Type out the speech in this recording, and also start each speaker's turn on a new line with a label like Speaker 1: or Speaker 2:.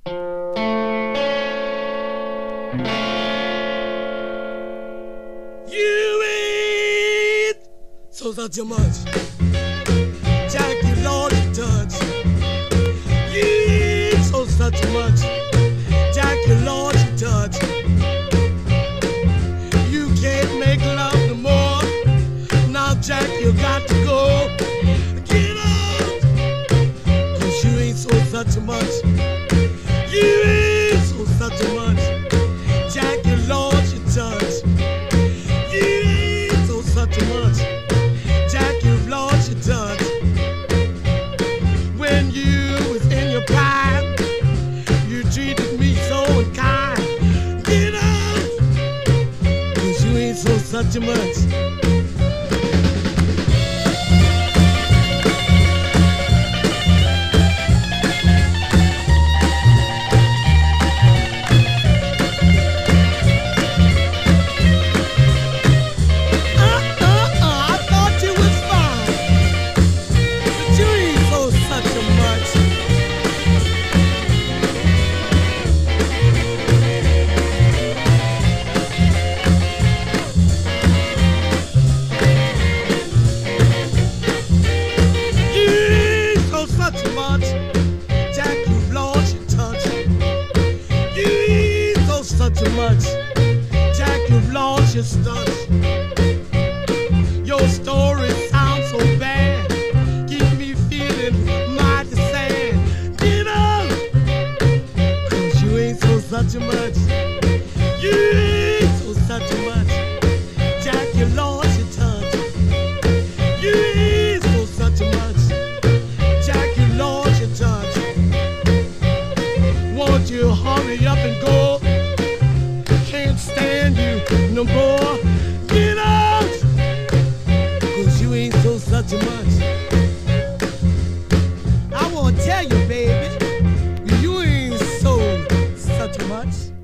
Speaker 1: You ain't so such a much, Jack, you Lord, you touch. You ain't so such a much, Jack, you Lord, you touch. You can't make love no more. Now, Jack, you got to go. Get out, 'cause you ain't so such a much. You ain't so such a much, Jack, you Lord, you touch. You ain't so such a much, Jack, you Lord, you touch. When you was in your prime, you treated me so unkind. Get out, 'cause you ain't so such a much. Such a much, Jack, you've lost your studs. Your story sounds so bad, keep me feeling mighty sad. Get up, 'cause you ain't so such a much. You ain't so such a much, Jack, you lost your touch. You ain't so such a much, Jack, you lost your touch. Won't you hurry up and go? Can't stand you no more. Get out, 'cause you ain't so such a much. I wanna tell you, baby, you ain't so such a much.